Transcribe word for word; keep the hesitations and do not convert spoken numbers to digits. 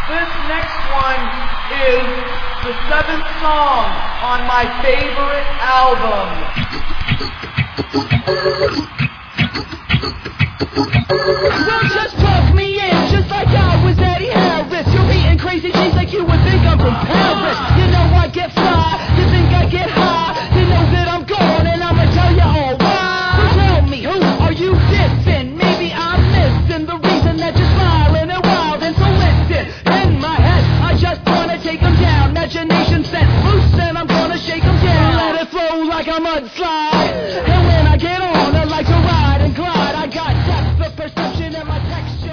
This next one is the seventh song on my favorite album. Well, just plug me in, just like I was Eddie Harris. You're eating crazy things like you would think I'm from Paris. You know I get fly, you think I get high. You know that I'm gone and I'ma tell you all why. So tell me, who are you dissing? Maybe I'm missing the reason that you're smiling and wild. And so listen, in my head, I just wanna take them down. Imagination set loose and I'm gonna shake them down. Let it flow like a mudslide. And when I get on, I like to ride and glide. I got depth of perception and my texture.